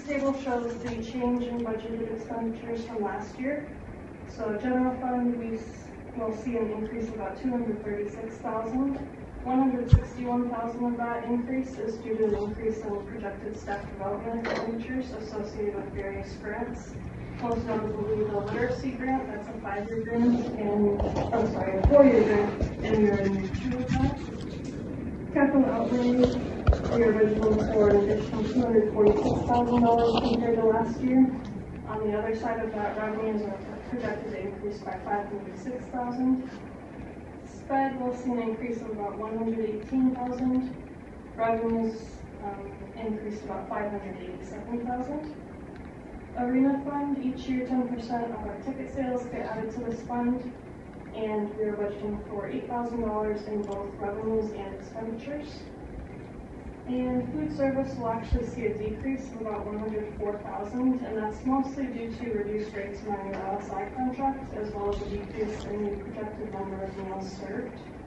table shows the change in budgeted expenditures from last year. So general fund, we will see an increase of about $236,000. $161,000 of that increase is due to an increase in projected staff development expenditures associated with various grants. Most notably the literacy grant, that's a 5-year grant, and a 4-year grant, and we are in year 2 of that. Capital outlay, we are budgeting for an additional $246,000 compared to last year. On the other side of that, revenues are projected to increase by $506,000. Sped will see an increase of about $118,000. Revenues increased about $587,000. Arena fund, each year 10% of our ticket sales get added to this fund, and we are budgeting for $8,000 in both revenues and expenditures. And food service will actually see a decrease of about $104,000, and that's mostly due to reduced rates in our new LSI contract, as well as a decrease in the projected number of meals served.